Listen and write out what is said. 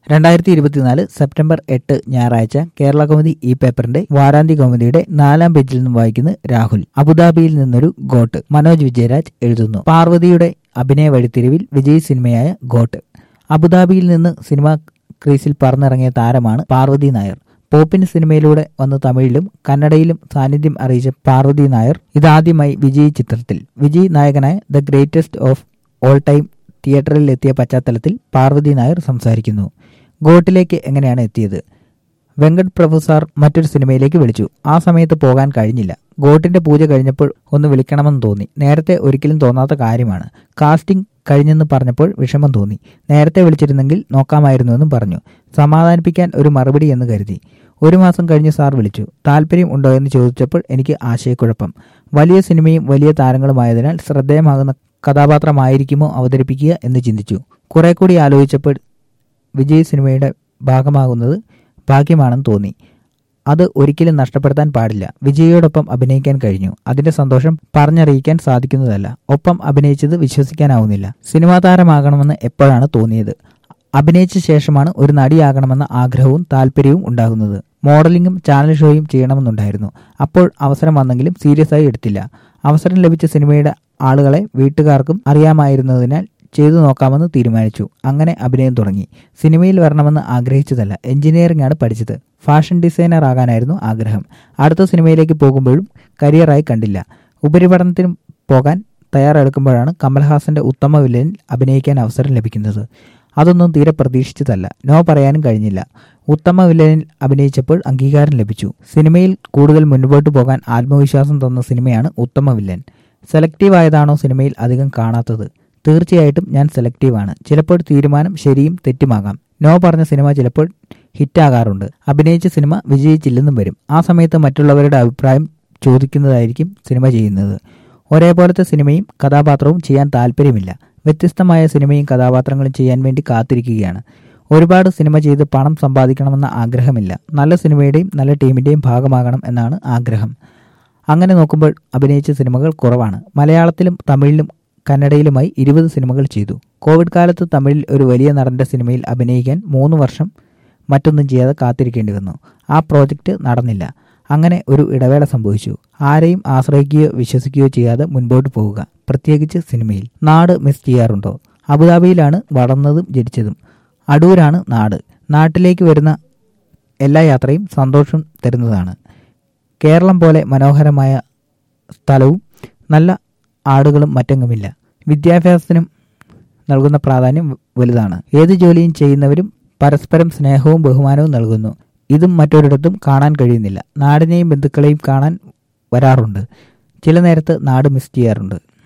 2024 September 8 ഞായറാഴ്ച കേരള കൗമുദി ഈ പേപ്പറിന്റെ വാരാന്ത്യ കൗമുദിയുടെ 4-ാം പേജിൽ നിന്നും വായിക്കുന്നത് രാഹുൽ. അബുദാബിയിൽ നിന്നൊരു ഗോട്ട്. മനോജ് വിജയരാജ് എഴുതുന്നു. പാർവതിയുടെ അഭിനയ വഴിത്തിരിവിൽ വിജയ് സിനിമയായ ഗോട്ട്. അബുദാബിയിൽ നിന്ന് സിനിമാ ക്രീസിൽ പറന്നിറങ്ങിയ താരമാണ് പാർവതി നായർ. പോപ്പിൻ സിനിമയിലൂടെ വന്ന് തമിഴിലും കന്നഡയിലും സാന്നിധ്യം അറിയിച്ച പാർവതി നായർ ഇതാദ്യമായി വിജയ് ചിത്രത്തിൽ. വിജയ് നായകനായ the greatest of all time തിയേറ്ററിൽ എത്തിയ പശ്ചാത്തലത്തിൽ പാർവതി നായർ സംസാരിക്കുന്നു. ഗോട്ടിലേക്ക് എങ്ങനെയാണ് എത്തിയത്? വെങ്കട് പ്രഭു സാർ മറ്റൊരു സിനിമയിലേക്ക് വിളിച്ചു. ആ സമയത്ത് പോകാൻ കഴിഞ്ഞില്ല. ഗോട്ടിന്റെ പൂജ കഴിഞ്ഞപ്പോൾ ഒന്ന് വിളിക്കണമെന്ന് തോന്നി. നേരത്തെ ഒരിക്കലും തോന്നാത്ത കാര്യമാണ്. കാസ്റ്റിംഗ് കഴിഞ്ഞെന്ന് പറഞ്ഞപ്പോൾ വിഷമം തോന്നി. നേരത്തെ വിളിച്ചിരുന്നെങ്കിൽ നോക്കാമായിരുന്നുവെന്നും പറഞ്ഞു. സമാധാനിപ്പിക്കാൻ ഒരു മറുപടി എന്ന് കരുതി. 1 മാസം കഴിഞ്ഞ് സാർ വിളിച്ചു. താല്പര്യം ഉണ്ടോ എന്ന് ചോദിച്ചപ്പോൾ എനിക്ക് ആശയക്കുഴപ്പം. വലിയ സിനിമയും വലിയ താരങ്ങളുമായതിനാൽ ശ്രദ്ധേയമാകുന്ന കഥാപാത്രമായിരിക്കുമോ അവതരിപ്പിക്കുക എന്ന് ചിന്തിച്ചു. കുറെ കൂടി ആലോചിച്ചപ്പോൾ വിജയ് സിനിമയുടെ ഭാഗമാകുന്നത് ഭാഗ്യമാണെന്ന് തോന്നി. അത് ഒരിക്കലും നഷ്ടപ്പെടുത്താൻ പാടില്ല. വിജയോടൊപ്പം അഭിനയിക്കാൻ കഴിഞ്ഞു. അതിന്റെ സന്തോഷം പറഞ്ഞറിയിക്കാൻ സാധിക്കുന്നതല്ല. ഒപ്പം അഭിനയിച്ചത് വിശ്വസിക്കാനാവുന്നില്ല. സിനിമാ താരമാകണമെന്ന് എപ്പോഴാണ് തോന്നിയത്? അഭിനയിച്ച ശേഷമാണ് ഒരു നടിയാകണമെന്ന ആഗ്രഹവും താല്പര്യവും ഉണ്ടാകുന്നത്. മോഡലിംഗും ചാനൽ ഷോയും ചെയ്യണമെന്നുണ്ടായിരുന്നു. അപ്പോൾ അവസരം വന്നെങ്കിലും സീരിയസ് ആയി എടുത്തില്ല. അവസരം ലഭിച്ച സിനിമയുടെ ആളുകളെ വീട്ടുകാർക്കും അറിയാമായിരുന്നതിനാൽ ചെയ്തു നോക്കാമെന്ന് തീരുമാനിച്ചു. അങ്ങനെ അഭിനയം തുടങ്ങി. സിനിമയിൽ വരണമെന്ന് ആഗ്രഹിച്ചതല്ല. എഞ്ചിനീയറിംഗ് ആണ് പഠിച്ചത്. ഫാഷൻ ഡിസൈനർ ആകാനായിരുന്നു ആഗ്രഹം. അടുത്ത സിനിമയിലേക്ക് പോകുമ്പോഴും കരിയറായി കണ്ടില്ല. ഉപരിപഠനത്തിനും പോകാൻ തയ്യാറെടുക്കുമ്പോഴാണ് കമൽഹാസന്റെ ഉത്തമ വില്ലനിൽ അഭിനയിക്കാൻ അവസരം ലഭിക്കുന്നത്. അതൊന്നും തീരെ പ്രതീക്ഷിച്ചതല്ല. നോ പറയാനും കഴിഞ്ഞില്ല. ഉത്തമ വില്ലനിൽ അഭിനയിച്ചപ്പോൾ അംഗീകാരം ലഭിച്ചു. സിനിമയിൽ കൂടുതൽ മുൻപോട്ട് പോകാൻ ആത്മവിശ്വാസം തന്ന സിനിമയാണ് ഉത്തമ വില്ലൻ. സെലക്റ്റീവ് ആയതാണോ സിനിമയിൽ അധികം കാണാത്തത്? തീർച്ചയായിട്ടും ഞാൻ സെലക്റ്റീവാണ്. ചിലപ്പോൾ തീരുമാനം ശരിയും തെറ്റുമാകാം. നോ പറഞ്ഞ സിനിമ ചിലപ്പോൾ ഹിറ്റാകാറുണ്ട്. അഭിനയിച്ച സിനിമ വിജയിച്ചില്ലെന്നും വരും. ആ സമയത്ത് മറ്റുള്ളവരുടെ അഭിപ്രായം ചോദിക്കുന്നതായിരിക്കും സിനിമ ചെയ്യുന്നത്. ഒരേപോലത്തെ സിനിമയും കഥാപാത്രവും ചെയ്യാൻ താല്പര്യമില്ല. വ്യത്യസ്തമായ സിനിമയും കഥാപാത്രങ്ങളും ചെയ്യാൻ വേണ്ടി കാത്തിരിക്കുകയാണ്. ഒരുപാട് സിനിമ ചെയ്ത് പണം സമ്പാദിക്കണമെന്ന ആഗ്രഹമില്ല. നല്ല സിനിമയുടെയും നല്ല ടീമിൻ്റെയും ഭാഗമാകണം എന്നാണ് ആഗ്രഹം. അങ്ങനെ നോക്കുമ്പോൾ അഭിനയിച്ച സിനിമകൾ കുറവാണ്. മലയാളത്തിലും തമിഴിലും കന്നഡയിലുമായി 20 സിനിമകൾ ചെയ്തു. കോവിഡ് കാലത്ത് തമിഴിൽ ഒരു വലിയ നടന്റെ സിനിമയിൽ അഭിനയിക്കാൻ 3 വർഷം മറ്റൊന്നും ചെയ്യാതെ കാത്തിരിക്കേണ്ടി വന്നു. ആ പ്രോജക്റ്റ് നടന്നില്ല. അങ്ങനെ ഒരു ഇടവേള സംഭവിച്ചു. ആരെയും ആശ്രയിക്കുകയോ വിശ്വസിക്കുകയോ ചെയ്യാതെ മുൻപോട്ട് പോവുക, പ്രത്യേകിച്ച് സിനിമയിൽ. നാട് മിസ് ചെയ്യാറുണ്ടോ? അബുദാബിയിലാണ് വളർന്നതും ജനിച്ചതും. അടൂരാണ് നാട്. നാട്ടിലേക്ക് വരുന്ന എല്ലാ യാത്രയും സന്തോഷം തരുന്നതാണ്. കേരളം പോലെ മനോഹരമായ സ്ഥലവും നല്ല ആടുകളും മറ്റെങ്ങുമില്ല. വിദ്യാഭ്യാസത്തിനും നൽകുന്ന പ്രാധാന്യം വലുതാണ്. ഏത് ജോലിയും ചെയ്യുന്നവരും പരസ്പരം സ്നേഹവും ബഹുമാനവും നൽകുന്നു. ഇതും മറ്റൊരിടത്തും കാണാൻ കഴിയുന്നില്ല. നാടിനെയും ബന്ധുക്കളെയും കാണാൻ വരാറുണ്ട്. ചില നേരത്ത് നാട് മിസ് ചെയ്യാറുണ്ട്.